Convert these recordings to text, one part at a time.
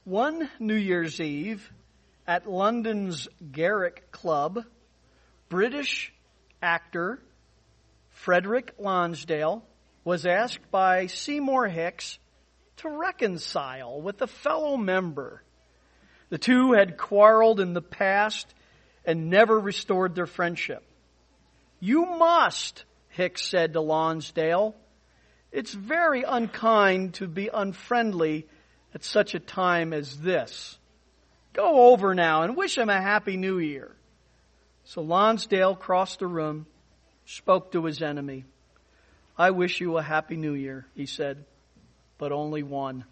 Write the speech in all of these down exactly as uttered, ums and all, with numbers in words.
One New Year's Eve at London's Garrick Club, British actor Frederick Lonsdale was asked by Seymour Hicks to reconcile with a fellow member. The two had quarreled in the past and never restored their friendship. "You must," Hicks said to Lonsdale. "It's very unkind to be unfriendly at such a time as this. Go over now and wish him a Happy New Year." So Lonsdale crossed the room, spoke to his enemy. "I wish you a Happy New Year," he said, "but only one."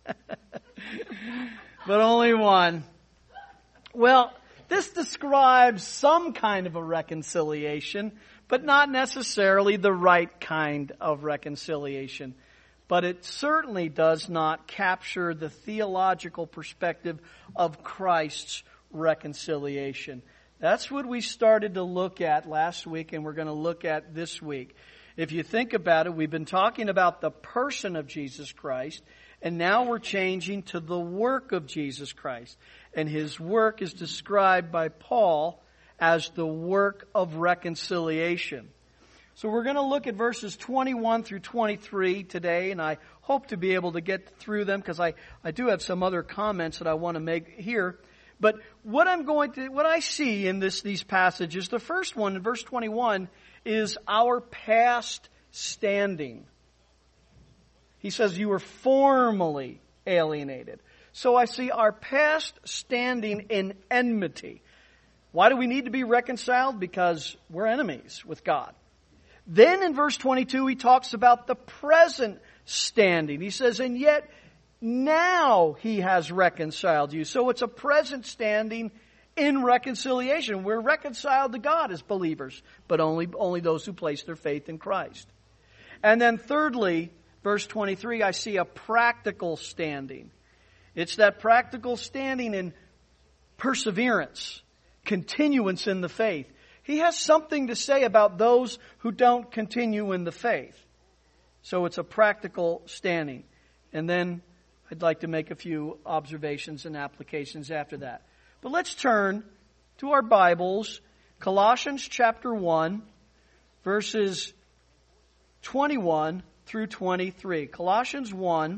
But only one. Well, this describes some kind of a reconciliation, but not necessarily the right kind of reconciliation. But it certainly does not capture the theological perspective of Christ's reconciliation. That's what we started to look at last week, and we're going to look at this week. If you think about it, we've been talking about the person of Jesus Christ, and now we're changing to the work of Jesus Christ. And His work is described by Paul as the work of reconciliation. So we're going to look at verses twenty-one through twenty-three today, and I hope to be able to get through them because I, I do have some other comments that I want to make here. But what I'm going to, what I see in this, these passages, the first one in verse twenty-one is our past standing. He says, "You were formerly alienated." So I see our past standing in enmity. Why do we need to be reconciled? Because we're enemies with God. Then in verse twenty-two, he talks about the present standing. He says, "And yet now He has reconciled you." So it's a present standing in reconciliation. We're reconciled to God as believers, but only, only those who place their faith in Christ. And then thirdly, verse twenty-three, I see a practical standing. It's that practical standing in perseverance, continuance in the faith. He has something to say about those who don't continue in the faith. So it's a practical standing. And then I'd like to make a few observations and applications after that. But let's turn to our Bibles, Colossians chapter one, verses twenty-one through twenty-three. Colossians one,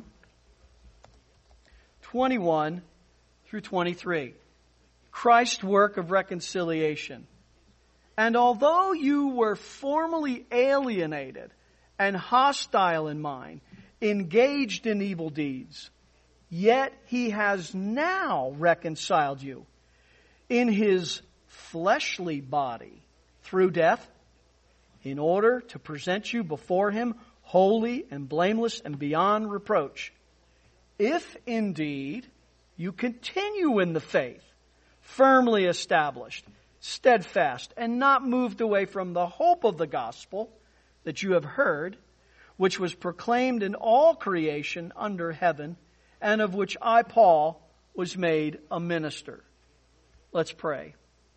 twenty-one through twenty-three. Christ's work of reconciliation. "And although you were formerly alienated and hostile in mind, engaged in evil deeds, yet He has now reconciled you in His fleshly body through death, in order to present you before Him holy and blameless and beyond reproach. If indeed you continue in the faith, firmly established, steadfast, and not moved away from the hope of the gospel that you have heard, which was proclaimed in all creation under heaven, and of which I, Paul, was made a minister." Let's pray.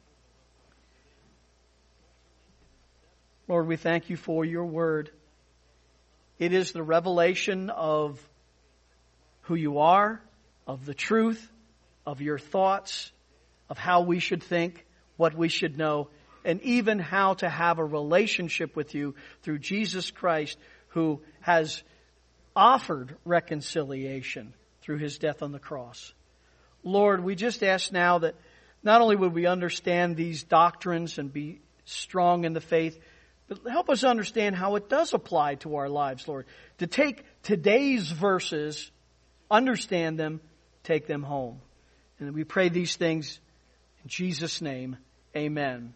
Lord, we thank You for Your word. It is the revelation of who You are, of the truth, of Your thoughts, of how we should think, what we should know, and even how to have a relationship with You through Jesus Christ, who has offered reconciliation through His death on the cross. Lord, we just ask now that not only would we understand these doctrines and be strong in the faith, but help us understand how it does apply to our lives, Lord. To take today's verses, understand them, take them home. And we pray these things in Jesus' name. Amen.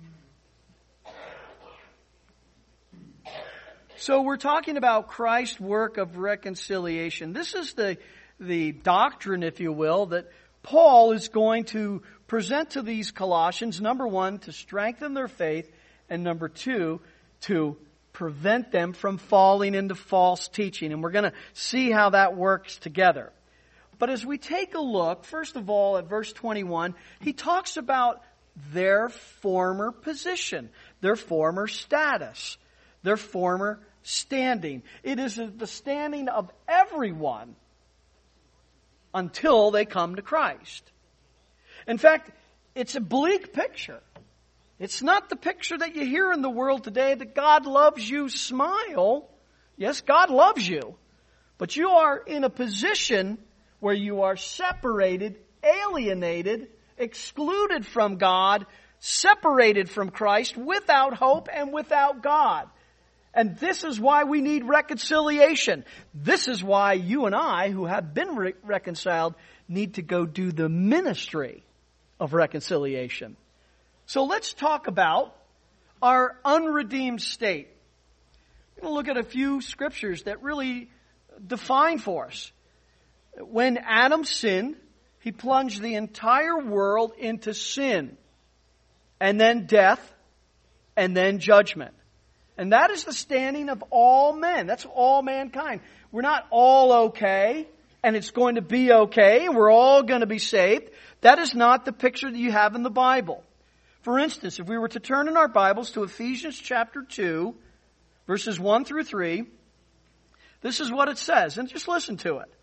So we're talking about Christ's work of reconciliation. This is the, the doctrine, if you will, that Paul is going to present to these Colossians. Number one, to strengthen their faith. And number two, to prevent them from falling into false teaching. And we're going to see how that works together. But as we take a look, first of all, at verse twenty-one, he talks about their former position, their former status, their former standing. It is the standing of everyone until they come to Christ. In fact, it's a bleak picture. It's not the picture that you hear in the world today that God loves you, smile. Yes, God loves you. But you are in a position where you are separated, alienated, excluded from God, separated from Christ, without hope and without God. And this is why we need reconciliation. This is why you and I, who have been re- reconciled, need to go do the ministry of reconciliation. So let's talk about our unredeemed state. We're going to look at a few scriptures that really define for us. When Adam sinned, he plunged the entire world into sin, and then death, and then judgment. And that is the standing of all men. That's all mankind. We're not all okay, and it's going to be okay, and we're all going to be saved. That is not the picture that you have in the Bible. For instance, if we were to turn in our Bibles to Ephesians chapter two, verses one through three, this is what it says, and just listen to it.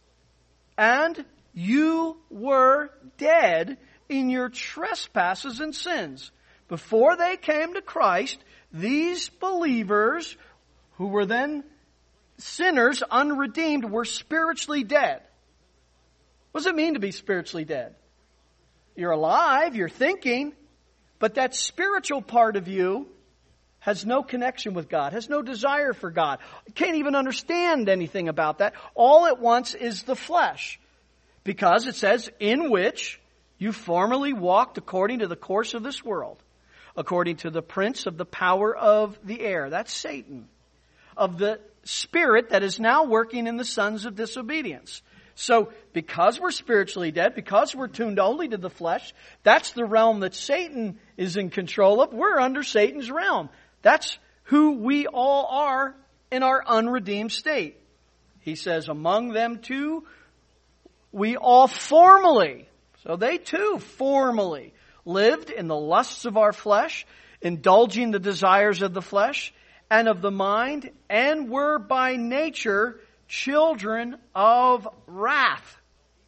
And you were dead in your trespasses and sins. Before they came to Christ, these believers, who were then sinners, unredeemed, were spiritually dead. What does it mean to be spiritually dead? You're alive, you're thinking, but that spiritual part of you has no connection with God, has no desire for God, can't even understand anything about that. All it wants is the flesh. Because it says, in which you formerly walked according to the course of this world, according to the prince of the power of the air. That's Satan. Of the spirit that is now working in the sons of disobedience. So, because we're spiritually dead, because we're tuned only to the flesh, that's the realm that Satan is in control of. We're under Satan's realm. That's who we all are in our unredeemed state. He says, among them too, we all formerly, so they too formerly, lived in the lusts of our flesh, indulging the desires of the flesh and of the mind, and were by nature children of wrath,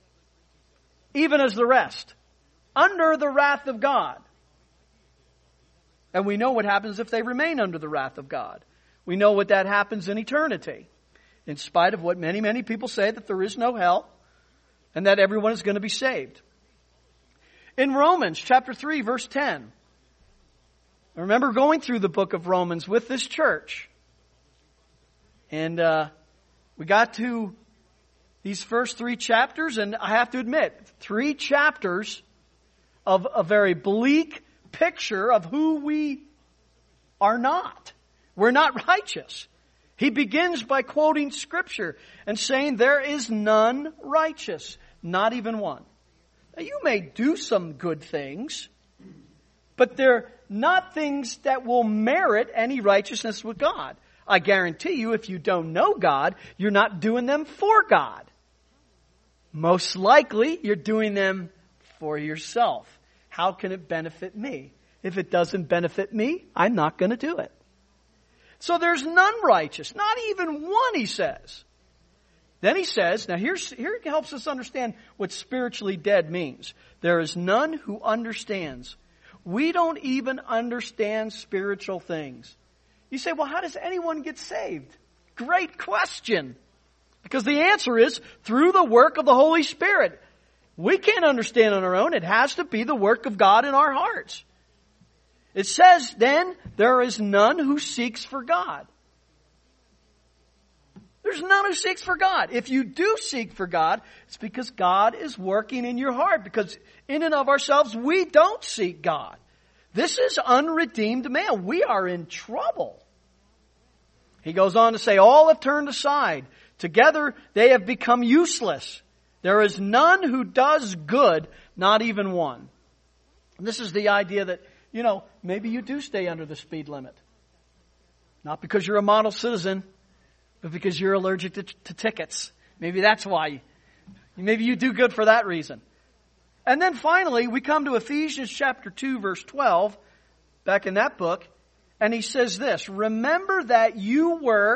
even as the rest, under the wrath of God. And we know what happens if they remain under the wrath of God. We know what that happens in eternity, in spite of what many, many people say, that there is no hell and that everyone is going to be saved. In Romans chapter three, verse ten, I remember going through the book of Romans with this church. And uh, we got to these first three chapters, and I have to admit, three chapters of a very bleak picture of who we are not. We're not righteous. He begins by quoting Scripture and saying, there is none righteous, not even one. Now, you may do some good things, but they're not things that will merit any righteousness with God. I guarantee you, if you don't know God, you're not doing them for God. Most likely, you're doing them for yourself. How can it benefit me? If it doesn't benefit me, I'm not going to do it. So there's none righteous, not even one, he says. Then he says, now here's, here it helps us understand what spiritually dead means. There is none who understands. We don't even understand spiritual things. You say, well, how does anyone get saved? Great question. Because the answer is through the work of the Holy Spirit. We can't understand on our own. It has to be the work of God in our hearts. It says then, there is none who seeks for God. There's none who seeks for God. If you do seek for God, it's because God is working in your heart. Because in and of ourselves, we don't seek God. This is unredeemed man. We are in trouble. He goes on to say, all have turned aside. Together they have become useless. There is none who does good, not even one. And this is the idea that, you know, maybe you do stay under the speed limit. Not because you're a model citizen, but because you're allergic to, to tickets. Maybe that's why. Maybe you do good for that reason. And then finally, we come to Ephesians chapter two, verse twelve, back in that book, and he says this, remember that you were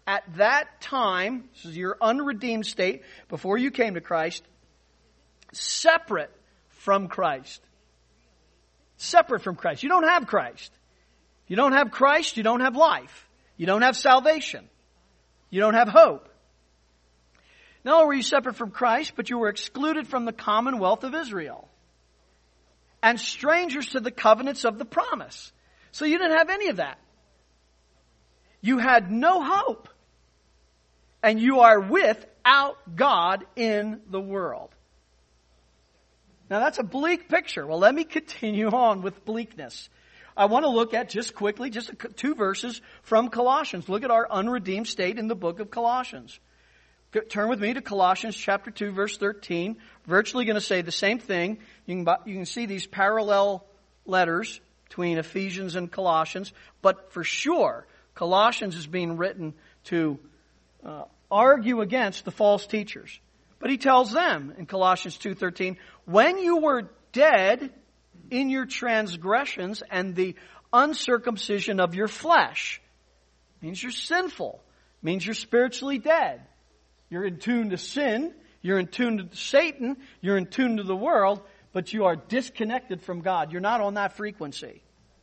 at that time, this is your unredeemed state before you came to Christ, separate from Christ. Separate from Christ. You don't have Christ. You don't have Christ, you don't have life. You don't have salvation. You don't have hope. Not only were you separate from Christ, but you were excluded from the commonwealth of Israel. And strangers to the covenants of the promise. So you didn't have any of that. You had no hope. And you are without God in the world. Now that's a bleak picture. Well, let me continue on with bleakness. I want to look at just quickly, just two verses from Colossians. Look at our unredeemed state in the book of Colossians. Turn with me to Colossians chapter two, verse thirteen. Virtually going to say the same thing. You can, you can see these parallel letters between Ephesians and Colossians. But for sure, Colossians is being written to uh, argue against the false teachers. But he tells them in Colossians two thirteen, when you were dead in your transgressions and the uncircumcision of your flesh, means you're sinful, means you're spiritually dead. You're in tune to sin, you're in tune to Satan, you're in tune to the world, but you are disconnected from God. You're not on that frequency.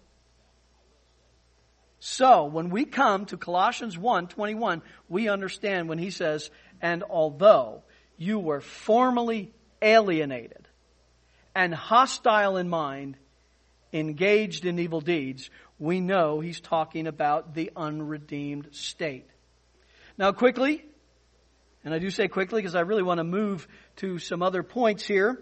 So, when we come to Colossians one twenty-one, we understand when he says, and although you were formerly alienated and hostile in mind, engaged in evil deeds, we know he's talking about the unredeemed state. Now quickly, and I do say quickly because I really want to move to some other points here.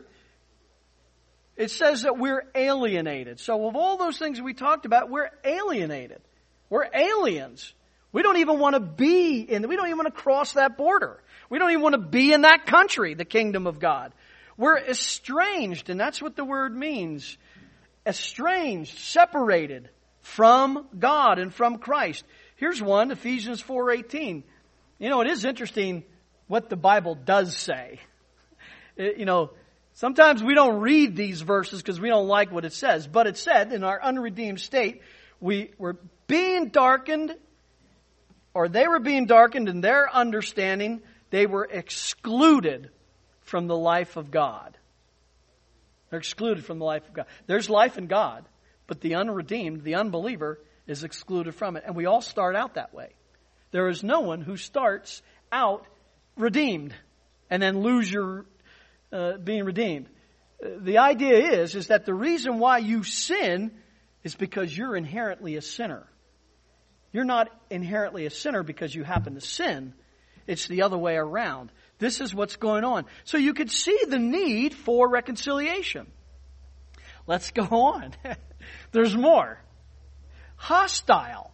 It says that we're alienated. So of all those things we talked about, we're alienated. We're aliens. We don't even want to be in, we don't even want to cross that border. We don't even want to be in that country, the kingdom of God. We're estranged, and that's what the word means. Estranged, separated from God and from Christ. Here's one, Ephesians four eighteen. You know, it is interesting what the Bible does say. It, you know, sometimes we don't read these verses because we don't like what it says. But it said, in our unredeemed state, we were being darkened, or they were being darkened in their understanding. They were excluded from the life of God. They're excluded from the life of God. There's life in God, but the unredeemed, the unbeliever, is excluded from it. And we all start out that way. There is no one who starts out redeemed and then lose your uh, being redeemed. The idea is, is that the reason why you sin is because you're inherently a sinner. You're not inherently a sinner because you happen to sin. It's the other way around. This is what's going on. So you could see the need for reconciliation. Let's go on. There's more. Hostile.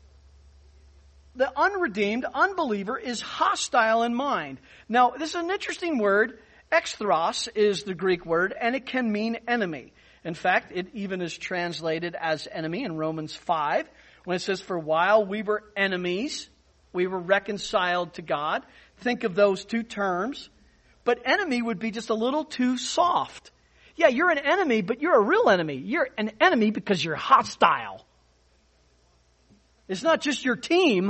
The unredeemed unbeliever is hostile in mind. Now, this is an interesting word. Exthros is the Greek word, and it can mean enemy. In fact, it even is translated as enemy in Romans five, when it says, for while we were enemies, we were reconciled to God. Think of those two terms. But enemy would be just a little too soft. Yeah, you're an enemy, but you're a real enemy. You're an enemy because you're hostile. It's not just your team.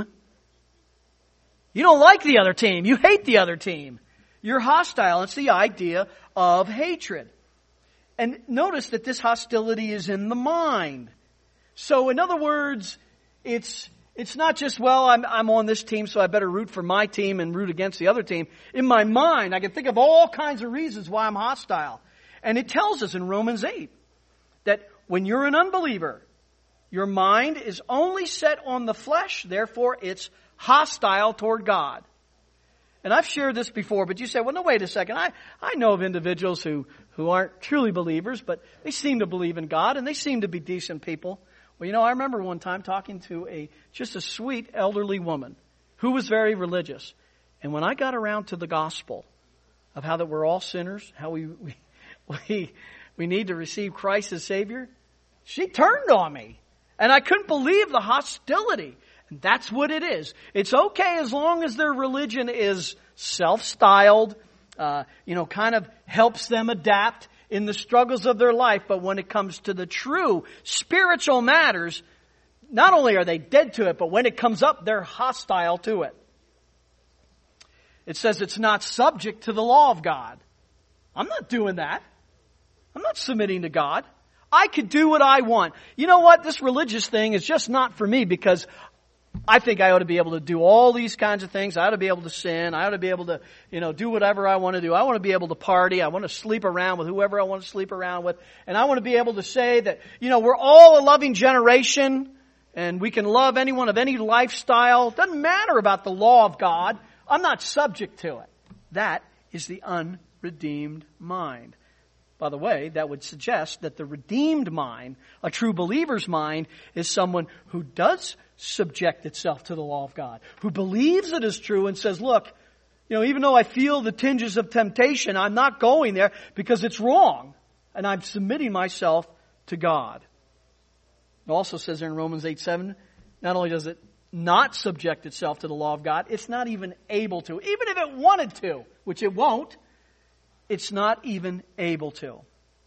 You don't like the other team. You hate the other team. You're hostile. It's the idea of hatred. And notice that this hostility is in the mind. So in other words, it's it's not just, well, I'm I'm on this team, so I better root for my team and root against the other team. In my mind, I can think of all kinds of reasons why I'm hostile. And it tells us in Romans eight that when you're an unbeliever, your mind is only set on the flesh, therefore it's hostile toward God. And I've shared this before, but you say, well, no, wait a second. I, I know of individuals who, who aren't truly believers, but they seem to believe in God and they seem to be decent people. Well, you know, I remember one time talking to a just a sweet elderly woman who was very religious. And when I got around to the gospel of how that we're all sinners, how we we we, we need to receive Christ as Savior, she turned on me. And I couldn't believe the hostility. And that's what it is. It's okay as long as their religion is self-styled, uh, you know, kind of helps them adapt in the struggles of their life. But when it comes to the true spiritual matters, not only are they dead to it, but when it comes up, they're hostile to it. It says it's not subject to the law of God. I'm not doing that. I'm not submitting to God. I could do what I want. You know what? This religious thing is just not for me because I think I ought to be able to do all these kinds of things. I ought to be able to sin. I ought to be able to, you know, do whatever I want to do. I want to be able to party. I want to sleep around with whoever I want to sleep around with. And I want to be able to say that, you know, we're all a loving generation and we can love anyone of any lifestyle. It doesn't matter about the law of God. I'm not subject to it. That is the unredeemed mind. By the way, that would suggest that the redeemed mind, a true believer's mind, is someone who does subject itself to the law of God, who believes it is true and says, look, you know, even though I feel the tinges of temptation, I'm not going there because it's wrong, and I'm submitting myself to God. It also says there in Romans eight seven, not only does it not subject itself to the law of God, it's not even able to. Even if it wanted to, which it won't, it's not even able to.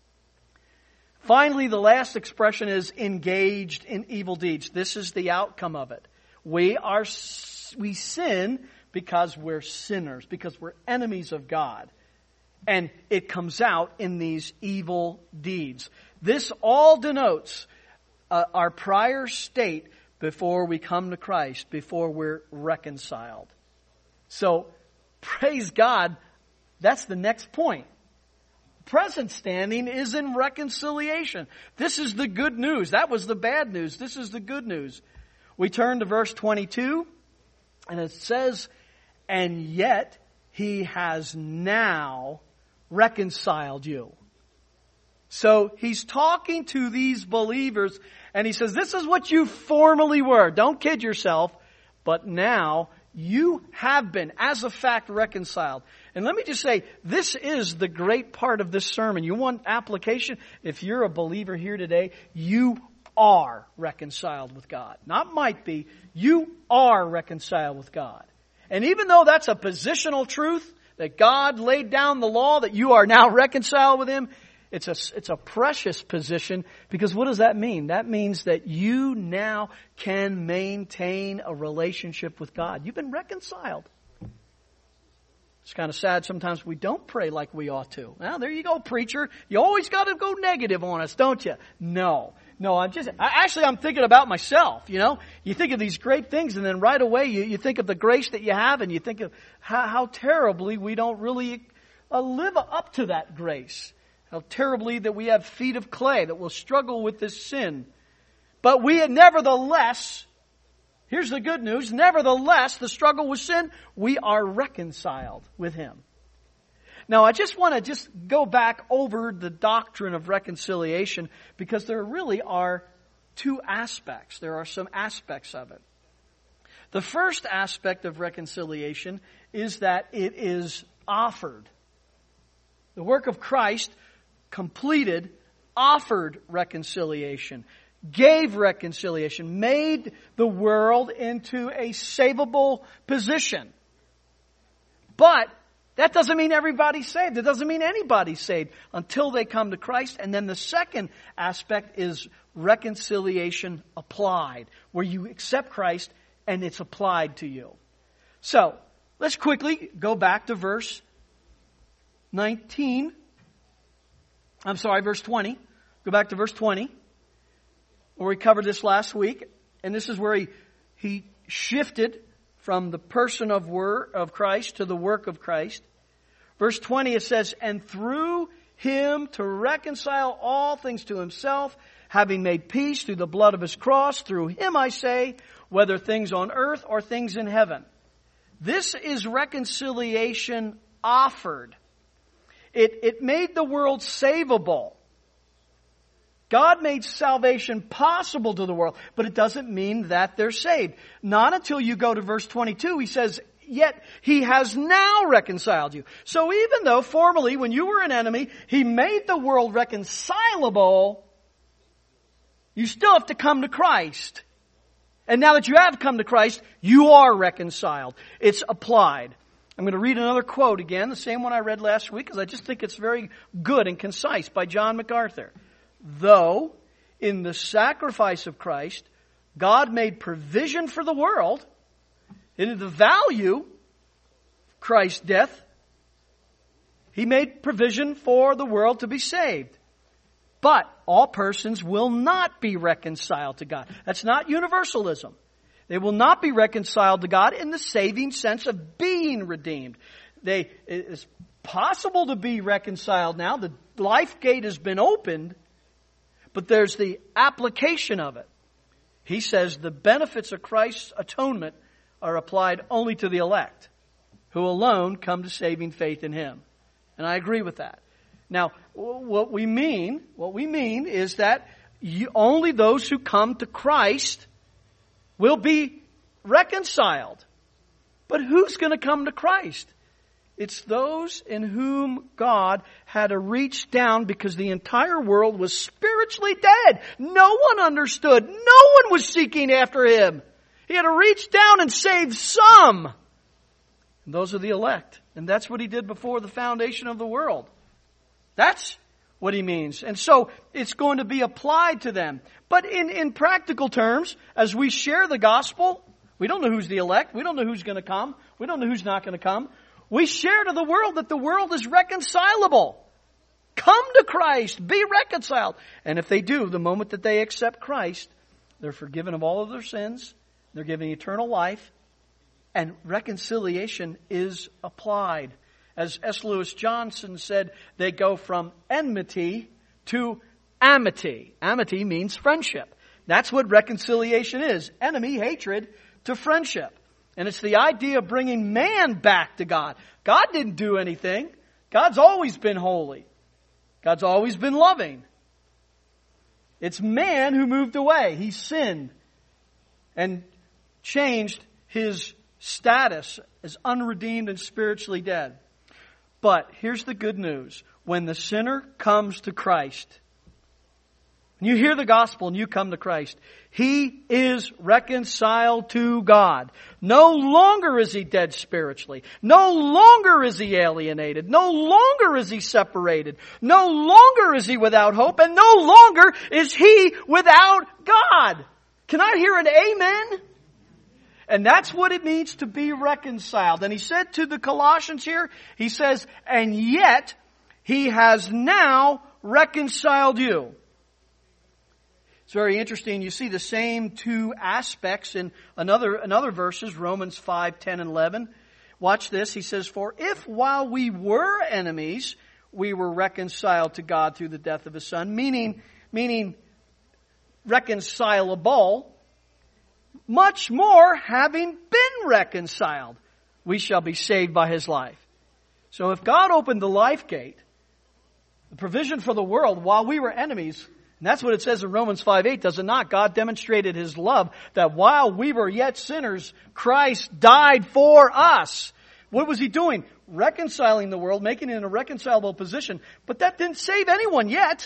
Finally, the last expression is engaged in evil deeds. This is the outcome of it. We are, we sin because we're sinners, because we're enemies of God. And it comes out in these evil deeds. This all denotes uh, our prior state before we come to Christ, before we're reconciled. So, praise God, that's the next point. Present standing is in reconciliation. This is the good news. That was the bad news. This is the good news. We turn to verse twenty-two, and it says, and yet he has now reconciled you. So he's talking to these believers, and he says, this is what you formerly were. Don't kid yourself, but now you have been, as a fact, reconciled. And let me just say, this is the great part of this sermon. You want application? If you're a believer here today, you are reconciled with God. Not might be, you are reconciled with God. And even though that's a positional truth, that God laid down the law, that you are now reconciled with Him, it's a, it's a precious position, because what does that mean? That means that you now can maintain a relationship with God. You've been reconciled. It's kind of sad sometimes we don't pray like we ought to. Well, there you go, preacher. You always got to go negative on us, don't you? No. No, I'm just, I, actually I'm thinking about myself, you know. You think of these great things, and then right away you, you think of the grace that you have, and you think of how, how terribly we don't really uh, live up to that grace. How terribly that we have feet of clay, that will struggle with this sin. But we nevertheless, here's the good news, nevertheless, the struggle with sin, we are reconciled with Him. Now, I just want to just go back over the doctrine of reconciliation, because there really are two aspects. There are some aspects of it. The first aspect of reconciliation is that it is offered. The work of Christ completed, offered reconciliation, gave reconciliation, made the world into a savable position. But that doesn't mean everybody's saved. It doesn't mean anybody's saved until they come to Christ. And then the second aspect is reconciliation applied, where you accept Christ and it's applied to you. So, let's quickly go back to verse nineteen. I'm sorry, verse twenty. Go back to verse twenty, where we covered this last week. And this is where he, he shifted from the person of word of Christ to the work of Christ. Verse twenty, it says, and through Him to reconcile all things to Himself, having made peace through the blood of His cross, through Him, I say, whether things on earth or things in heaven. This is reconciliation offered. It, it made the world savable. God made salvation possible to the world, but it doesn't mean that they're saved. Not until you go to verse twenty-two, he says, yet He has now reconciled you. So even though formerly, when you were an enemy, He made the world reconcilable, you still have to come to Christ. And now that you have come to Christ, you are reconciled. It's applied. I'm going to read another quote again, the same one I read last week, because I just think it's very good and concise, by John MacArthur. Though, in the sacrifice of Christ, God made provision for the world, and the value Christ's death, He made provision for the world to be saved. But all persons will not be reconciled to God. That's not universalism. They will not be reconciled to God in the saving sense of being redeemed. They, it's possible to be reconciled now. The life gate has been opened, but there's the application of it. He says the benefits of Christ's atonement are applied only to the elect, who alone come to saving faith in Him. And I agree with that. Now, what we mean, what we mean is that you, only those who come to Christ will be reconciled. But who's going to come to Christ? It's those in whom God had to reach down because the entire world was spiritually dead. No one understood. No one was seeking after Him. He had to reach down and save some. And those are the elect. And that's what He did before the foundation of the world. That's what He means. And so it's going to be applied to them. But in, in practical terms, as we share the gospel, we don't know who's the elect. We don't know who's going to come. We don't know who's not going to come. We share to the world that the world is reconcilable. Come to Christ. Be reconciled. And if they do, the moment that they accept Christ, they're forgiven of all of their sins. They're given eternal life. And reconciliation is applied. As S. Lewis Johnson said, they go from enmity to amity. Amity means friendship. That's what reconciliation is. Enemy, hatred, to friendship. And it's the idea of bringing man back to God. God didn't do anything. God's always been holy. God's always been loving. It's man who moved away. He sinned and changed his status as unredeemed and spiritually dead. But here's the good news. When the sinner comes to Christ, when you hear the gospel and you come to Christ, he is reconciled to God. No longer is he dead spiritually. No longer is he alienated. No longer is he separated. No longer is he without hope. And no longer is he without God. Can I hear an amen? And that's what it means to be reconciled. And he said to the Colossians here, he says, and yet he has now reconciled you. It's very interesting. You see the same two aspects in another, another verses, Romans five, ten, and eleven. Watch this. He says, for if while we were enemies, we were reconciled to God through the death of His Son, meaning, meaning reconcilable, much more, having been reconciled, we shall be saved by His life. So if God opened the life gate, the provision for the world while we were enemies, and that's what it says in Romans five eight, does it not? God demonstrated His love that while we were yet sinners, Christ died for us. What was He doing? Reconciling the world, making it in a reconcilable position. But that didn't save anyone yet.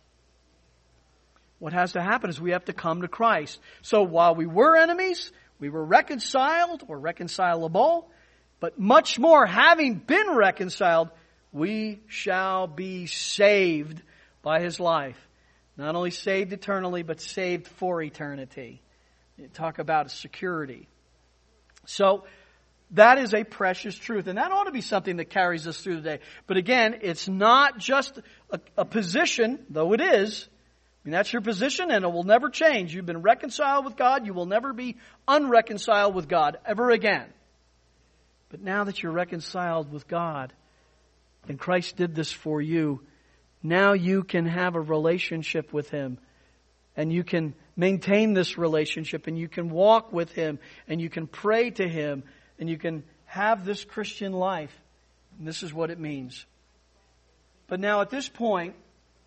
What has to happen is we have to come to Christ. So while we were enemies, we were reconciled or reconcilable, but much more, having been reconciled, we shall be saved by His life. Not only saved eternally, but saved for eternity. You talk about security. So that is a precious truth, and that ought to be something that carries us through the day. But again, it's not just a, a position, though it is. I mean, that's your position, and it will never change. You've been reconciled with God. You will never be unreconciled with God ever again. But now that you're reconciled with God, and Christ did this for you, now you can have a relationship with Him. And you can maintain this relationship, and you can walk with Him, and you can pray to Him, and you can have this Christian life. And this is what it means. But now at this point,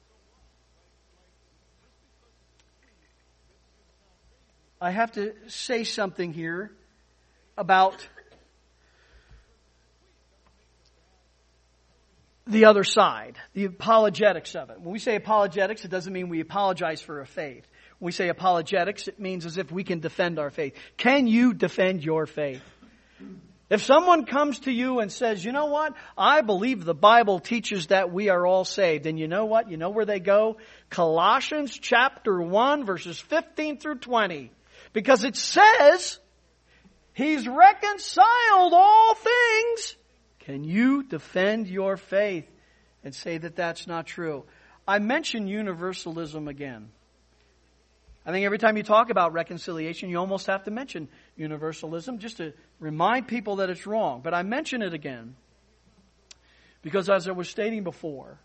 I have to say something here about the other side, the apologetics of it. When we say apologetics, it doesn't mean we apologize for a faith. When we say apologetics, it means as if we can defend our faith. Can you defend your faith? If someone comes to you and says, you know what, I believe the Bible teaches that we are all saved. And you know what? You know where they go? Colossians chapter one, verses fifteen through twenty. Because it says, He's reconciled all things Can you defend your faith and say that that's not true? I mention universalism again. I think every time you talk about reconciliation, you almost have to mention universalism just to remind people that it's wrong. But I mention it again because, as I was stating before,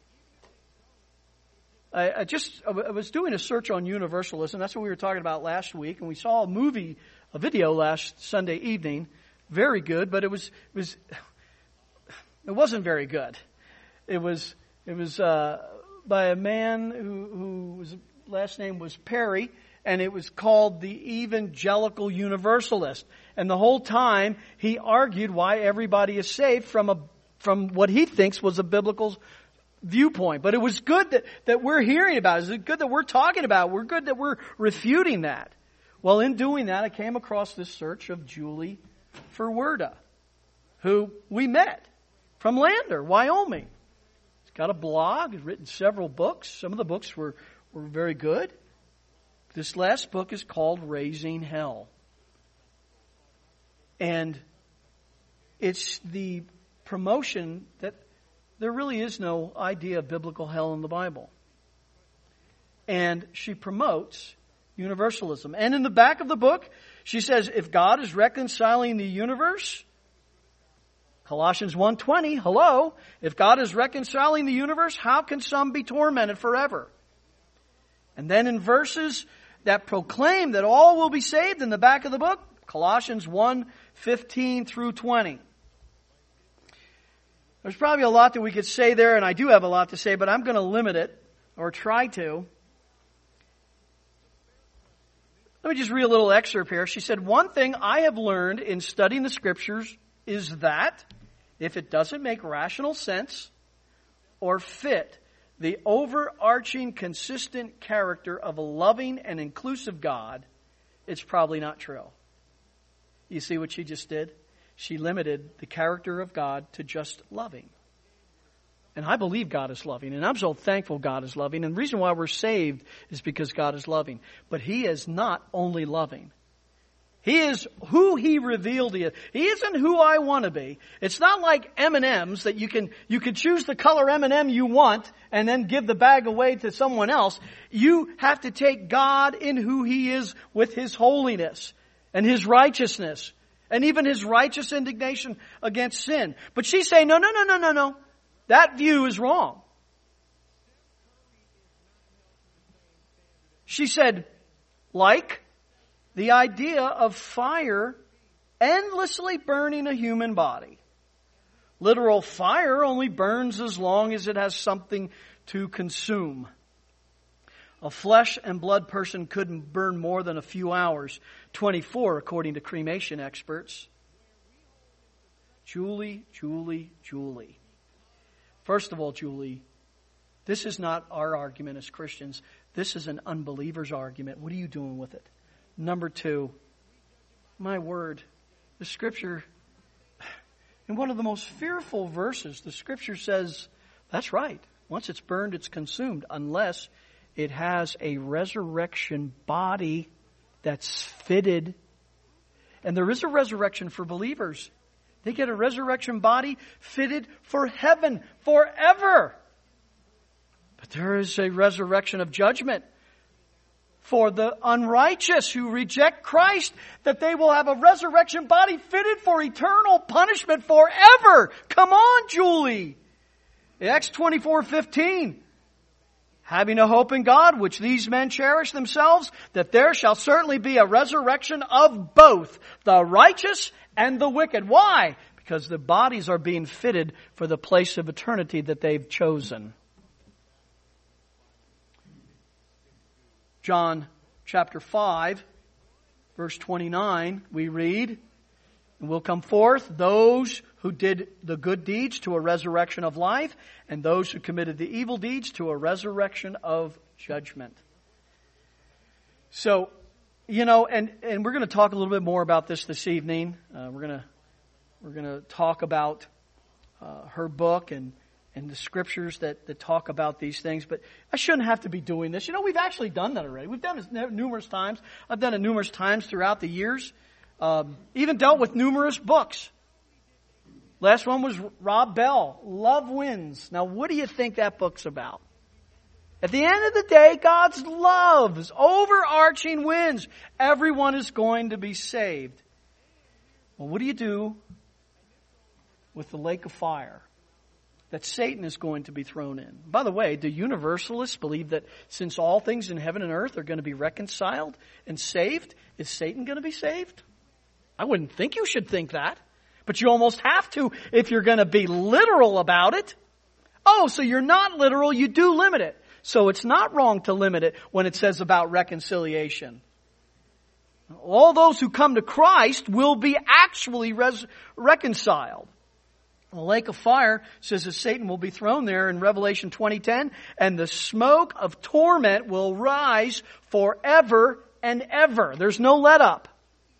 I, I just I was doing a search on universalism. That's what we were talking about last week, and we saw a movie, a video last Sunday evening. Very good, but it was it was it wasn't very good. It was it was uh, by a man who whose last name was Perry, and it was called The Evangelical Universalist. And the whole time he argued why everybody is saved from a from what he thinks was a biblical viewpoint. But it was good that, that we're hearing about it. It's good that we're talking about it. We're good that we're refuting that. Well, in doing that, I came across this search of Julie Ferwerda, who we met from Lander, Wyoming. He's got a blog. He's written several books. Some of the books were, were very good. This last book is called Raising Hell. And it's the promotion that there really is no idea of biblical hell in the Bible. And she promotes universalism. And in the back of the book, she says, if God is reconciling the universe, Colossians one twenty, hello, if God is reconciling the universe, how can some be tormented forever? And then in verses that proclaim that all will be saved in the back of the book, Colossians one fifteen through twenty. There's probably a lot that we could say there, and I do have a lot to say, but I'm going to limit it, or try to. Let me just read a little excerpt here. She said, one thing I have learned in studying the Scriptures is that if it doesn't make rational sense or fit the overarching, consistent character of a loving and inclusive God, it's probably not true. You see what she just did? She limited the character of God to just loving. And I believe God is loving, and I'm so thankful God is loving. And the reason why we're saved is because God is loving. But He is not only loving. He is who He revealed He is. He isn't who I want to be. It's not like M and M's that you can you can choose the color M and M you want and then give the bag away to someone else. You have to take God in who He is with His holiness and His righteousness and even His righteous indignation against sin. But she's saying, no, no, no, no, no, no. That view is wrong. She said, like the idea of fire endlessly burning a human body. Literal fire only burns as long as it has something to consume. A flesh and blood person couldn't burn more than a few hours. twenty-four, according to cremation experts. Julie, Julie, Julie. First of all, Julie, this is not our argument as Christians. This is an unbeliever's argument. What are you doing with it? Number two, my word, the Scripture, in one of the most fearful verses, the Scripture says, that's right. Once it's burned, it's consumed, unless it has a resurrection body that's fitted. And there is a resurrection for believers. They get a resurrection body fitted for heaven forever. But there is a resurrection of judgment for the unrighteous who reject Christ, that they will have a resurrection body fitted for eternal punishment forever. Come on, Julie. In Acts twenty-four fifteen, having a hope in God, which these men cherish themselves, that there shall certainly be a resurrection of both the righteous and the wicked. Why? Because the bodies are being fitted for the place of eternity that they've chosen. John chapter five, verse twenty-nine, we read, and will come forth those who did the good deeds to a resurrection of life, and those who committed the evil deeds to a resurrection of judgment. So, you know, and, and we're going to talk a little bit more about this this evening. Uh, we're going to we're going to talk about uh, her book and and the scriptures that, that talk about these things. But I shouldn't have to be doing this. You know, we've actually done that already. We've done it numerous times. I've done it numerous times throughout the years. Um, even dealt with numerous books. Last one was Rob Bell, Love Wins. Now, what do you think that book's about? At the end of the day, God's love is overarching wins. Everyone is going to be saved. Well, what do you do with the lake of fire that Satan is going to be thrown in? By the way, do universalists believe that since all things in heaven and earth are going to be reconciled and saved, is Satan going to be saved? I wouldn't think you should think that. But you almost have to if you're going to be literal about it. Oh, so you're not literal, you do limit it. So it's not wrong to limit it when it says about reconciliation. All those who come to Christ will be actually res- reconciled. The lake of fire says that Satan will be thrown there in Revelation twenty ten, and the smoke of torment will rise forever and ever. There's no let up.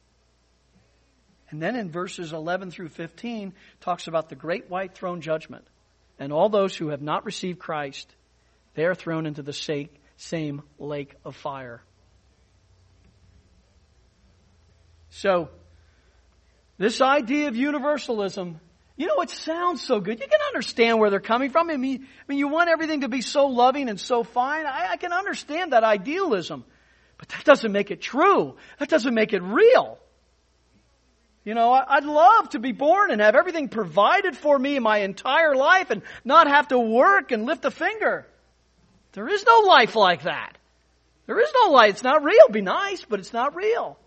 And then in verses eleven through fifteen, talks about the great white throne judgment. And all those who have not received Christ, they are thrown into the same lake of fire. So, this idea of universalism, you know, it sounds so good. You can understand where they're coming from. I mean, I mean you want everything to be so loving and so fine. I, I can understand that idealism. But that doesn't make it true. That doesn't make it real. You know, I'd love to be born and have everything provided for me my entire life and not have to work and lift a finger. There is no life like that. There is no life. It's not real. It'd be nice, but it's not real.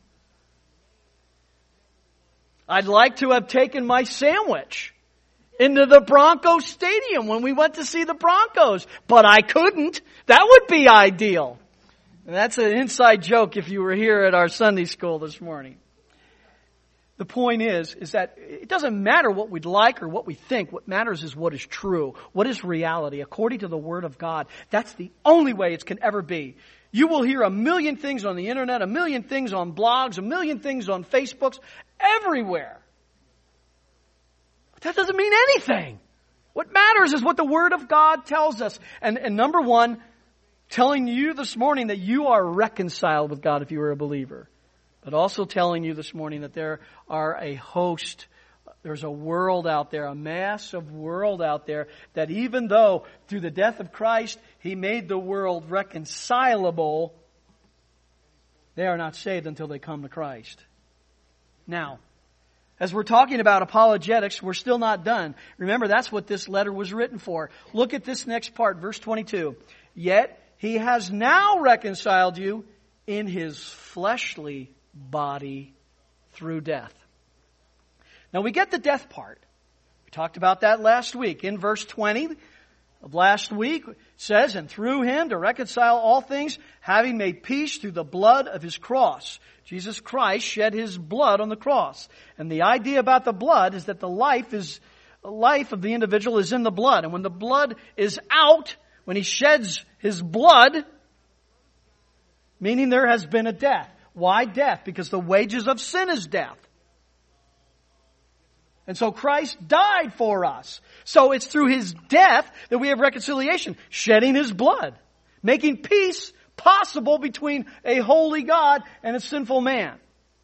I'd like to have taken my sandwich into the Broncos stadium when we went to see the Broncos, but I couldn't. That would be ideal. And that's an inside joke if you were here at our Sunday school this morning. The point is, is that it doesn't matter what we'd like or what we think. What matters is what is true. What is reality according to the Word of God. That's the only way it can ever be. You will hear a million things on the internet, a million things on blogs, a million things on Facebooks, everywhere. But that doesn't mean anything. What matters is what the Word of God tells us. And, and number one, telling you this morning that you are reconciled with God if you are a believer. But also telling you this morning that there are a host, there's a world out there, a massive world out there, that even though through the death of Christ, He made the world reconcilable, they are not saved until they come to Christ. Now, as we're talking about apologetics, we're still not done. Remember, that's what this letter was written for. Look at this next part, verse twenty-two. Yet He has now reconciled you in His fleshly body through death. Now we get the death part. We talked about that last week. In verse twenty of last week, it says, and through Him to reconcile all things, having made peace through the blood of His cross. Jesus Christ shed His blood on the cross. And the idea about the blood is that the life is, the life of the individual is in the blood. And when the blood is out, when He sheds His blood, meaning there has been a death. Why death? Because the wages of sin is death. And so Christ died for us. So it's through His death that we have reconciliation, shedding His blood, making peace possible between a holy God and a sinful man.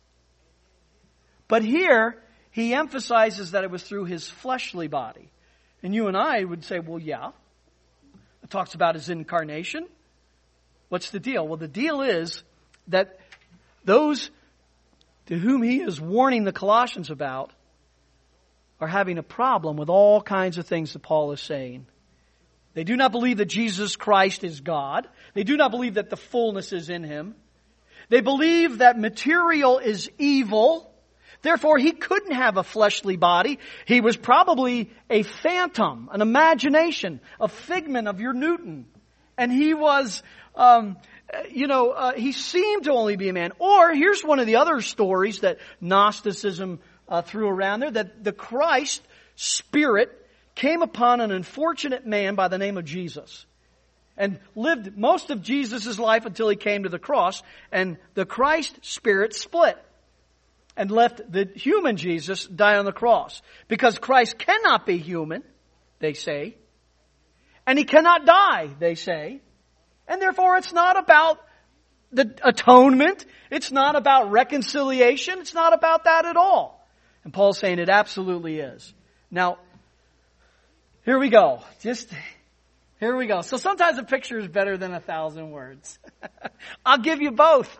But here, He emphasizes that it was through His fleshly body. And you and I would say, well, yeah. It talks about His incarnation. What's the deal? Well, the deal is that those to whom He is warning the Colossians about are having a problem with all kinds of things that Paul is saying. They do not believe that Jesus Christ is God. They do not believe that the fullness is in Him. They believe that material is evil. Therefore, He couldn't have a fleshly body. He was probably a phantom, an imagination, a figment of your Newton. And He was... Um, You know, uh, He seemed to only be a man. Or here's one of the other stories that Gnosticism uh, threw around there, that the Christ Spirit came upon an unfortunate man by the name of Jesus and lived most of Jesus' life until He came to the cross, and the Christ Spirit split and left the human Jesus die on the cross. Because Christ cannot be human, they say, and He cannot die, they say. And therefore, it's not about the atonement. It's not about reconciliation. It's not about that at all. And Paul's saying it absolutely is. Now, here we go. Just, here we go. So sometimes a picture is better than a thousand words. I'll give you both.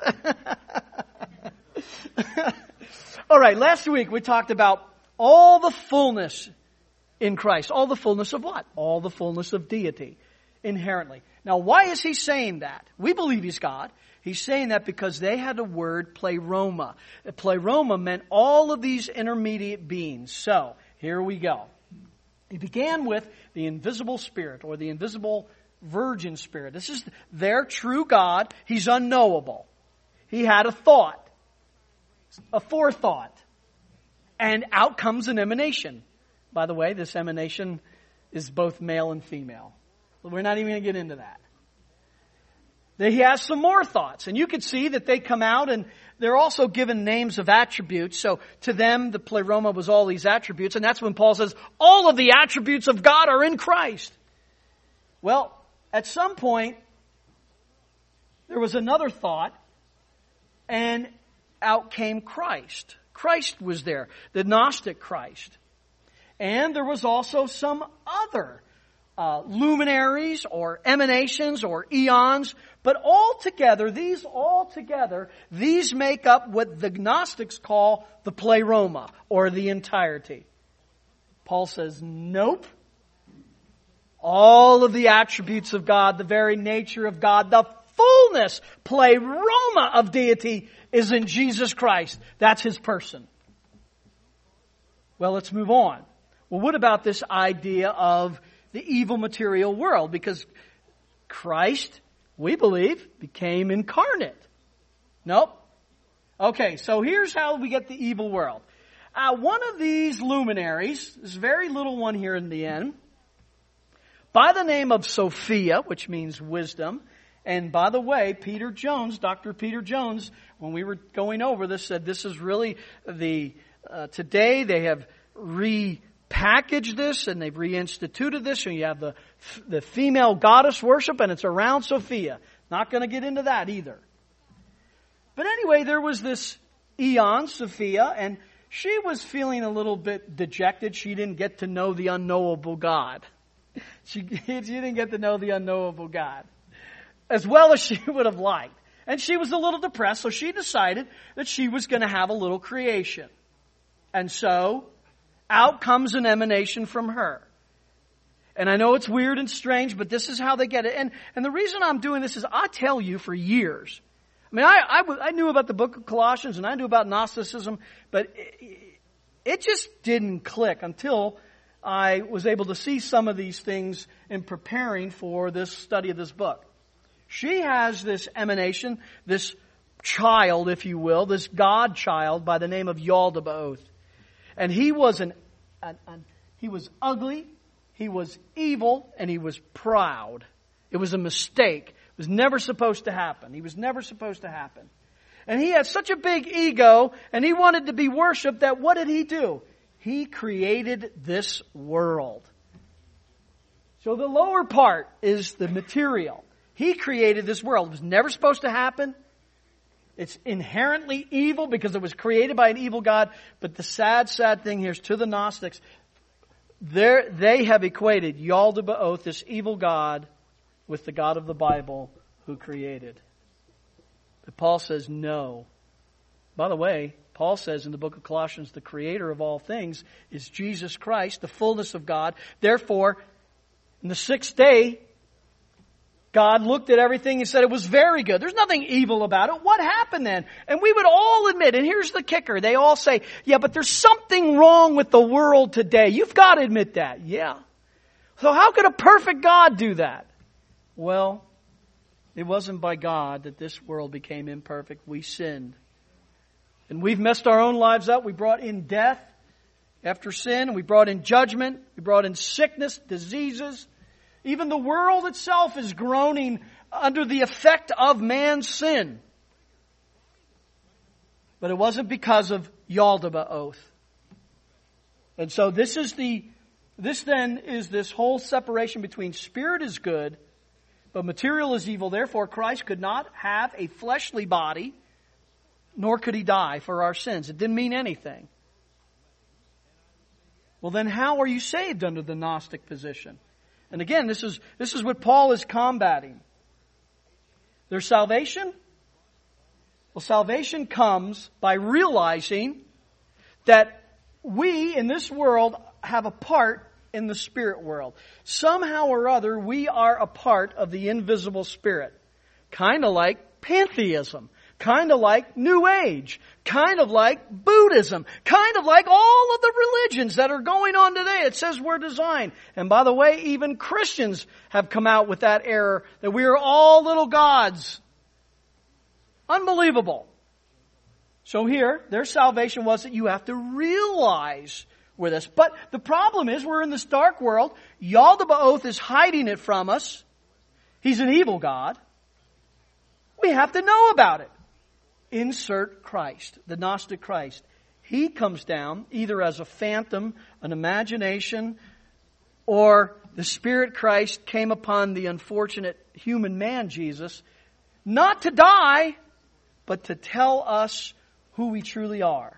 All right, last week we talked about all the fullness in Christ. All the fullness of what? All the fullness of deity, inherently. Now, why is he saying that? We believe he's God. He's saying that because they had a word, pleroma. Pleroma meant all of these intermediate beings. So, here we go. He began with the invisible spirit, or the invisible virgin spirit. This is their true God. He's unknowable. He had a thought, a forethought, and out comes an emanation. By the way, this emanation is both male and female. We're not even going to get into that. He has some more thoughts, and you can see that they come out, and they're also given names of attributes. So to them, the pleroma was all these attributes, and that's when Paul says, all of the attributes of God are in Christ. Well, at some point, there was another thought, and out came Christ. Christ was there, the Gnostic Christ. And there was also some other uh, luminaries or emanations or eons. But all together, these all together, these make up what the Gnostics call the pleroma, or the entirety. Paul says, nope. All of the attributes of God, the very nature of God, the fullness, pleroma of deity is in Jesus Christ. That's His person. Well, let's move on. Well, what about this idea of the evil material world? Because Christ, we believe, became incarnate. Nope. Okay, so here's how we get the evil world. Uh, one of these luminaries, this very little one here in the end, by the name of Sophia, which means wisdom, and by the way, Peter Jones, Doctor Peter Jones, when we were going over this, said this is really the, uh, today they have repackaged this and they've reinstituted this, and you have the, the female goddess worship, and it's around Sophia. Not going to get into that either. But anyway, there was this eon, Sophia, and she was feeling a little bit dejected. She didn't get to know the unknowable God. She, she didn't get to know the unknowable God as well as she would have liked. And she was a little depressed, so she decided that she was going to have a little creation. And so, out comes an emanation from her. And I know it's weird and strange, but this is how they get it. And, and the reason I'm doing this is I tell you for years. I mean, I, I, I knew about the book of Colossians and I knew about Gnosticism, but it, it just didn't click until I was able to see some of these things in preparing for this study of this book. She has this emanation, this child, if you will, this God child by the name of Yaldabaoth. And he was an, an, an he was ugly, he was evil, and he was proud. It was a mistake. It was never supposed to happen. He was never supposed to happen. And he had such a big ego, and he wanted to be worshipped, that what did he do? He created this world. So the lower part is the material. He created this world. It was never supposed to happen. It's inherently evil because it was created by an evil God. But the sad, sad thing here is to the Gnostics, they have equated Yaldabaoth, this evil God, with the God of the Bible who created. But Paul says no. By the way, Paul says in the book of Colossians, the creator of all things is Jesus Christ, the fullness of God. Therefore, in the sixth day, God looked at everything and said it was very good. There's nothing evil about it. What happened then? And we would all admit, and here's the kicker, they all say, yeah, but there's something wrong with the world today. You've got to admit that. Yeah. So how could a perfect God do that? Well, it wasn't by God that this world became imperfect. We sinned. And we've messed our own lives up. We brought in death after sin. And we brought in judgment. We brought in sickness, diseases. Even the world itself is groaning under the effect of man's sin. But it wasn't because of Yaldabaoth. And so this is the, this then is this whole separation between spirit is good, but material is evil. Therefore, Christ could not have a fleshly body, nor could He die for our sins. It didn't mean anything. Well, then how are you saved under the Gnostic position? And again, this is, this is what Paul is combating. There's salvation. Well, salvation comes by realizing that we in this world have a part in the spirit world. Somehow or other, we are a part of the invisible spirit. Kind of like pantheism. Kind of like New Age. Kind of like Buddhism. Kind of like all of the religions that are going on today. It says we're designed. And by the way, even Christians have come out with that error that we are all little gods. Unbelievable. So here, their salvation was that you have to realize we're this. But the problem is we're in this dark world. Yaldabaoth is hiding it from us. He's an evil God. We have to know about it. Insert Christ, the Gnostic Christ. He comes down either as a phantom, an imagination, or the Spirit Christ came upon the unfortunate human man, Jesus, not to die, but to tell us who we truly are.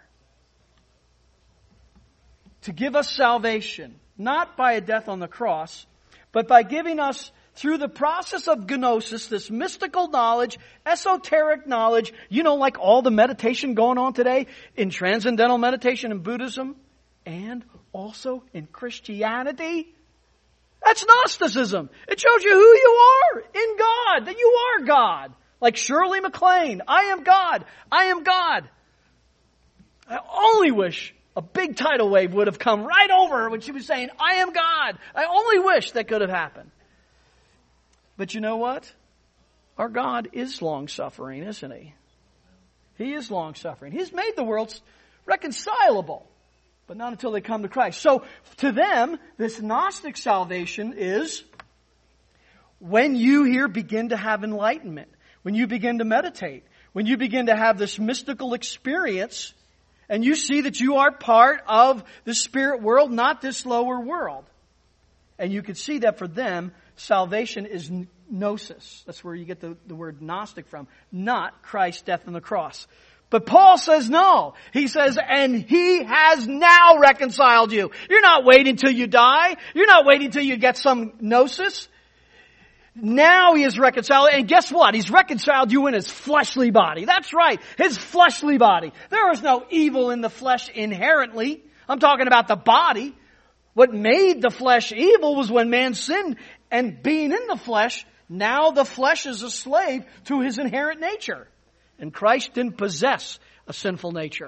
To give us salvation, not by a death on the cross, but by giving us, through the process of gnosis, this mystical knowledge, esoteric knowledge, you know, like all the meditation going on today in transcendental meditation in Buddhism and also in Christianity. That's Gnosticism. It shows you who you are in God, that you are God. Like Shirley MacLaine, I am God, I am God. I only wish a big tidal wave would have come right over her when she was saying, I am God. I only wish that could have happened. But you know what? Our God is long-suffering, isn't He? He is long-suffering. He's made the world reconcilable, but not until they come to Christ. So to them, this Gnostic salvation is when you here begin to have enlightenment, when you begin to meditate, when you begin to have this mystical experience, and you see that you are part of the spirit world, not this lower world. And you can see that for them, salvation is gnosis. That's where you get the, the word Gnostic from. Not Christ's death on the cross. But Paul says no. He says, and He has now reconciled you. You're not waiting till you die. You're not waiting till you get some gnosis. Now He is reconciled. And guess what? He's reconciled you in His fleshly body. That's right. His fleshly body. There is no evil in the flesh inherently. I'm talking about the body. What made the flesh evil was when man sinned, and being in the flesh, now the flesh is a slave to his inherent nature. And Christ didn't possess a sinful nature.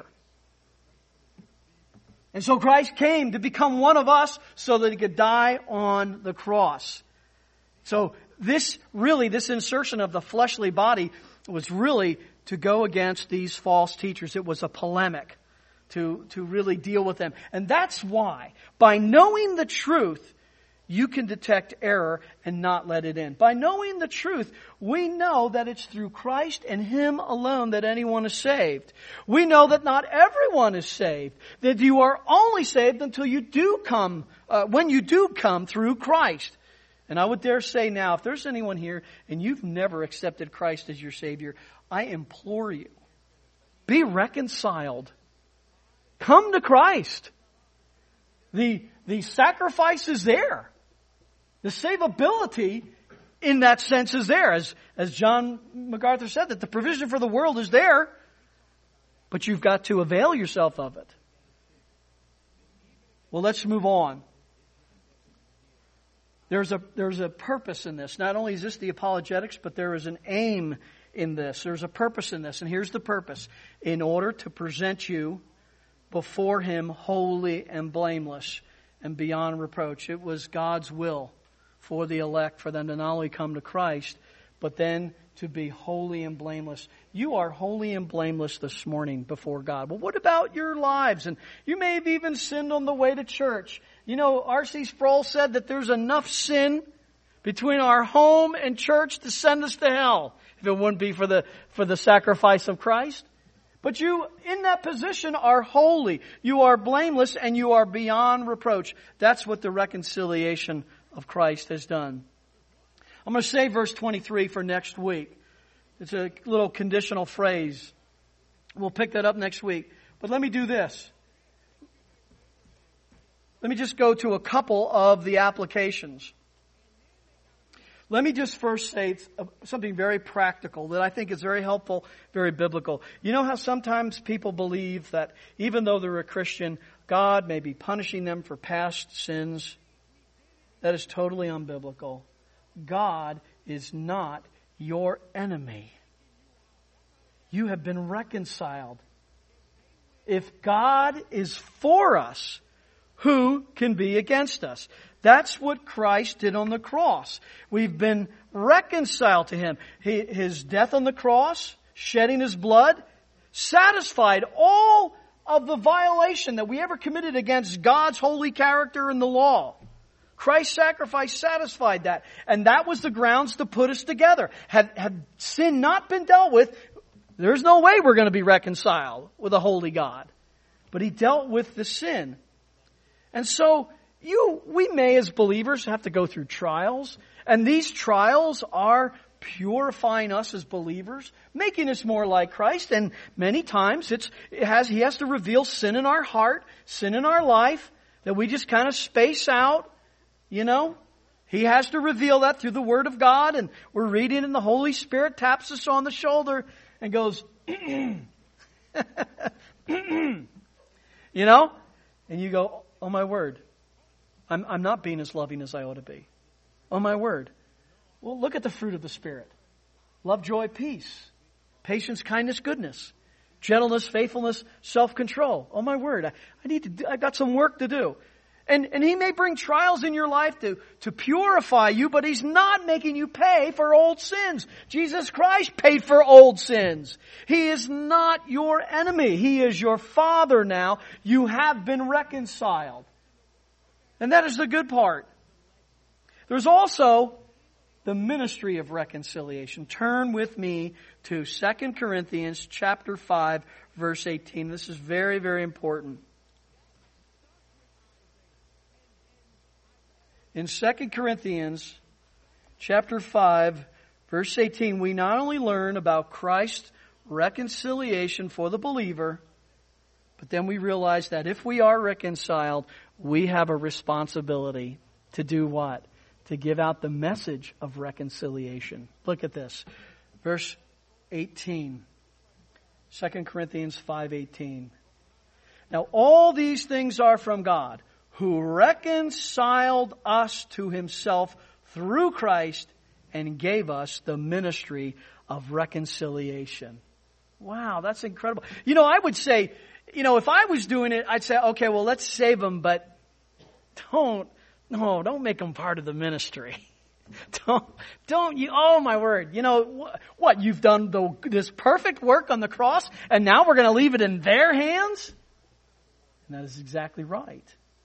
And so Christ came to become one of us so that He could die on the cross. So this really, this insertion of the fleshly body was really to go against these false teachers. It was a polemic. To, to really deal with them. And that's why, by knowing the truth, you can detect error and not let it in. By knowing the truth, we know that it's through Christ and Him alone that anyone is saved. We know that not everyone is saved. That you are only saved until you do come, uh, when you do come through Christ. And I would dare say now, if there's anyone here and you've never accepted Christ as your Savior, I implore you, be reconciled. Come to Christ. The, the sacrifice is there. The savability in that sense is there. As, as John MacArthur said, that the provision for the world is there, but you've got to avail yourself of it. Well, let's move on. There's a, there's a purpose in this. Not only is this the apologetics, but there is an aim in this. There's a purpose in this. And here's the purpose. In order to present you before Him holy and blameless and beyond reproach. It was God's will for the elect, for them to not only come to Christ, but then to be holy and blameless. You are holy and blameless this morning before God. Well, what about your lives? And you may have even sinned on the way to church. You know, R C Sproul said that there's enough sin between our home and church to send us to hell if it wouldn't be for the, for the sacrifice of Christ. But you, in that position, are holy. You are blameless and you are beyond reproach. That's what the reconciliation of Christ has done. I'm going to save verse twenty-three for next week. It's a little conditional phrase. We'll pick that up next week. But let me do this. Let me just go to a couple of the applications. Let me just first say something very practical that I think is very helpful, very biblical. You know how sometimes people believe that even though they're a Christian, God may be punishing them for past sins? That is totally unbiblical. God is not your enemy. You have been reconciled. If God is for us, who can be against us? That's what Christ did on the cross. We've been reconciled to Him. His death on the cross, shedding His blood, satisfied all of the violation that we ever committed against God's holy character and the law. Christ's sacrifice satisfied that. And that was the grounds to put us together. Had, had sin not been dealt with, there's no way we're going to be reconciled with a holy God. But He dealt with the sin. And so, you, we may as believers have to go through trials. And these trials are purifying us as believers, making us more like Christ. And many times it's, it has, He has to reveal sin in our heart, sin in our life, that we just kind of space out, you know. He has to reveal that through the Word of God. And we're reading and the Holy Spirit taps us on the shoulder and goes, you know. And you go, oh my word, I'm, I'm not being as loving as I ought to be. Oh my word. Well, look at the fruit of the Spirit. Love, joy, peace, patience, kindness, goodness, gentleness, faithfulness, self-control. Oh my word, I, I need to do, I've got some work to do. And, and He may bring trials in your life to, to purify you, but He's not making you pay for old sins. Jesus Christ paid for old sins. He is not your enemy. He is your Father now. You have been reconciled. And that is the good part. There's also the ministry of reconciliation. Turn with me to Second Corinthians chapter five, verse eighteen. This is very, very important. In Second Corinthians chapter five, verse eighteen, we not only learn about Christ's reconciliation for the believer, but then we realize that if we are reconciled, we have a responsibility to do what? To give out the message of reconciliation. Look at this. Verse eighteen. Second Corinthians five eighteen. Now all these things are from God, who reconciled us to Himself through Christ and gave us the ministry of reconciliation. Wow, that's incredible. You know, I would say, you know, if I was doing it, I'd say, okay, well, let's save them, but don't, no, don't make them part of the ministry. Don't, don't you, oh my word, you know, what, you've done the, this perfect work on the cross, and now we're going to leave it in their hands? And that is exactly right.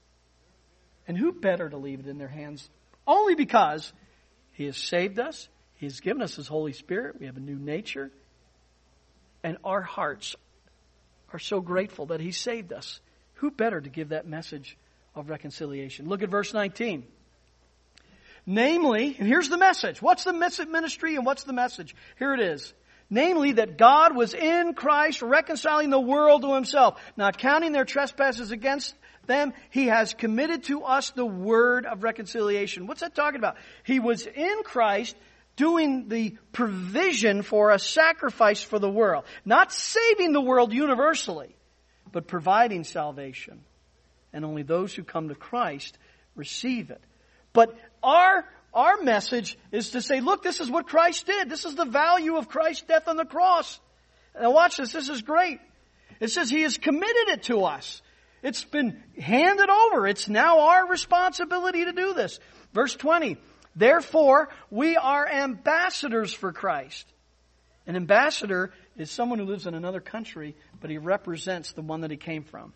And who better to leave it in their hands? Only because He has saved us. He has given us His Holy Spirit. We have a new nature. And our hearts are so grateful that He saved us. Who better to give that message of reconciliation? Look at verse nineteen. Namely, and here's the message. What's the ministry and what's the message? Here it is. Namely, that God was in Christ reconciling the world to Himself, not counting their trespasses against them. He has committed to us the word of reconciliation. What's that talking about? He was in Christ doing the provision for a sacrifice for the world. Not saving the world universally, but providing salvation. And only those who come to Christ receive it. But our, our message is to say, look, this is what Christ did. This is the value of Christ's death on the cross. Now watch this. This is great. It says He has committed it to us. It's been handed over. It's now our responsibility to do this. Verse twenty. Therefore, we are ambassadors for Christ. An ambassador is someone who lives in another country, but he represents the one that he came from.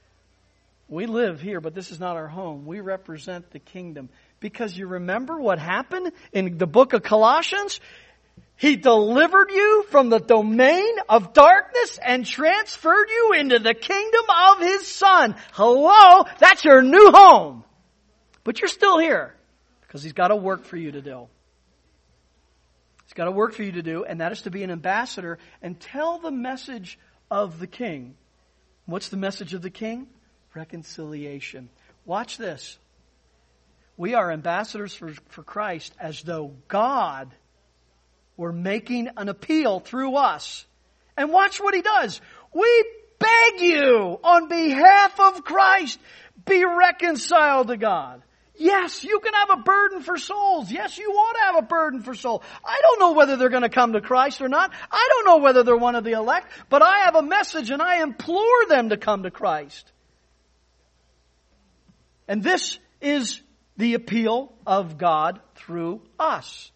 We live here, but this is not our home. We represent the kingdom. Because you remember what happened in the book of Colossians? He delivered you from the domain of darkness and transferred you into the kingdom of His Son. Hello? That's your new home. But you're still here because He's got a work for you to do. He's got a work for you to do, and that is to be an ambassador and tell the message of the King. What's the message of the King? Reconciliation. Watch this. We are ambassadors for, for Christ as though God were making an appeal through us. And watch what He does. We beg you on behalf of Christ, be reconciled to God. Yes, you can have a burden for souls. Yes, you ought to have a burden for souls. I don't know whether they're going to come to Christ or not. I don't know whether they're one of the elect. But I have a message and I implore them to come to Christ. And this is the appeal of God through us.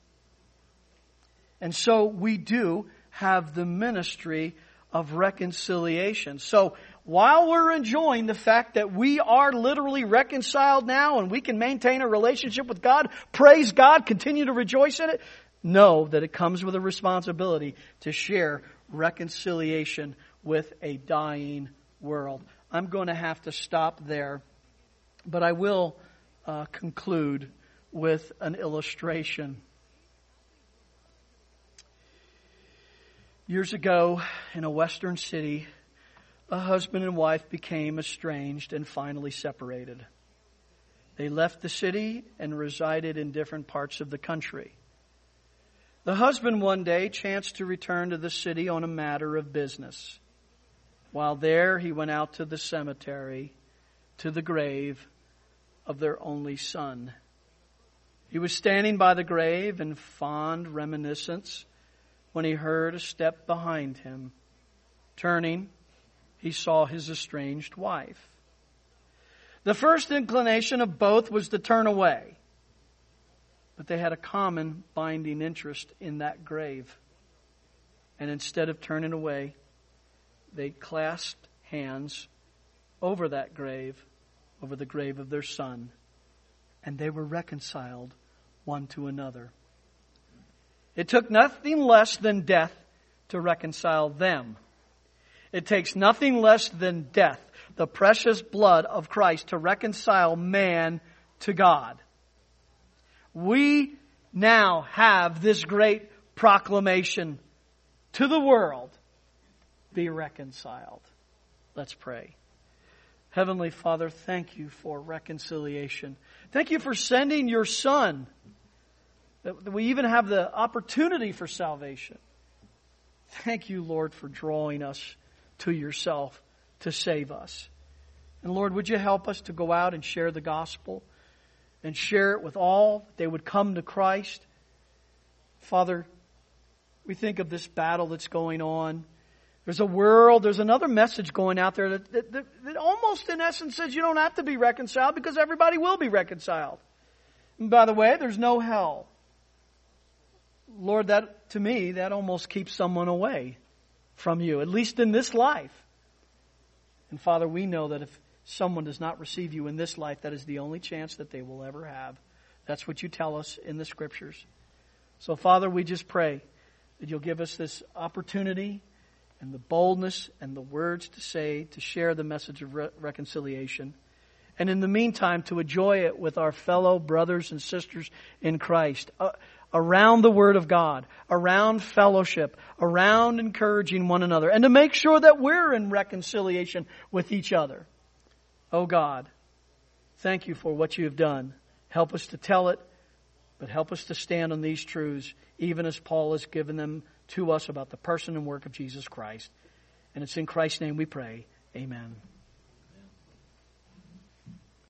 And so we do have the ministry of reconciliation. So while we're enjoying the fact that we are literally reconciled now and we can maintain a relationship with God, praise God, continue to rejoice in it, know that it comes with a responsibility to share reconciliation with a dying world. I'm going to have to stop there, but I will uh, conclude with an illustration. Years ago, in a western city, a husband and wife became estranged and finally separated. They left the city and resided in different parts of the country. The husband one day chanced to return to the city on a matter of business. While there, he went out to the cemetery, to the grave of their only son. He was standing by the grave in fond reminiscence when he heard a step behind him. Turning, he saw his estranged wife. The first inclination of both was to turn away, but they had a common binding interest in that grave. And instead of turning away, they clasped hands over that grave, over the grave of their son, and they were reconciled one to another. It took nothing less than death to reconcile them. It takes nothing less than death, the precious blood of Christ, to reconcile man to God. We now have this great proclamation to the world: be reconciled. Let's pray. Heavenly Father, thank you for reconciliation. Thank you for sending your Son, that we even have the opportunity for salvation. Thank you, Lord, for drawing us to yourself to save us. And Lord, would you help us to go out and share the gospel and share it with all, that they would come to Christ. Father, we think of this battle that's going on. There's a world, there's another message going out there that, that, that, that almost in essence says you don't have to be reconciled because everybody will be reconciled. And by the way, there's no hell. Lord, that to me, that almost keeps someone away from you, at least in this life. And Father, we know that if someone does not receive you in this life, that is the only chance that they will ever have. That's what you tell us in the Scriptures. So Father, we just pray that you'll give us this opportunity and the boldness and the words to say, to share the message of re- reconciliation. And in the meantime, to enjoy it with our fellow brothers and sisters in Christ. Uh, around the Word of God, around fellowship, around encouraging one another, and to make sure that we're in reconciliation with each other. Oh God, thank you for what you have done. Help us to tell it, but help us to stand on these truths, even as Paul has given them to us about the person and work of Jesus Christ. And it's in Christ's name we pray. Amen.